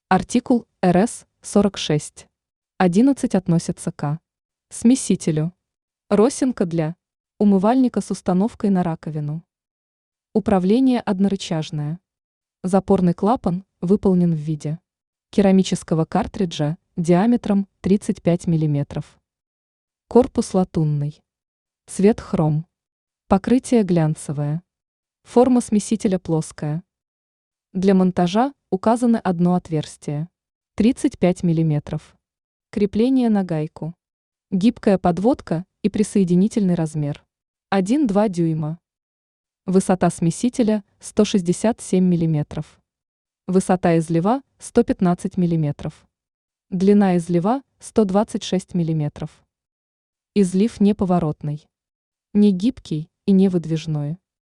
Артикул РС-46. 11 относится к смесителю. Росинка для умывальника с установкой на раковину. Управление однорычажное. Запорный клапан выполнен в виде керамического картриджа диаметром 35 мм. Корпус латунный. Цвет хром. Покрытие глянцевое. Форма смесителя плоская. Для монтажа указано одно отверстие. 35 мм. Крепление на гайку. Гибкая подводка и присоединительный размер. 1-2 дюйма. Высота смесителя 167 мм. Высота излива 115 мм. Длина излива 126 мм. Излив неповоротный. Не гибкий и не выдвижной.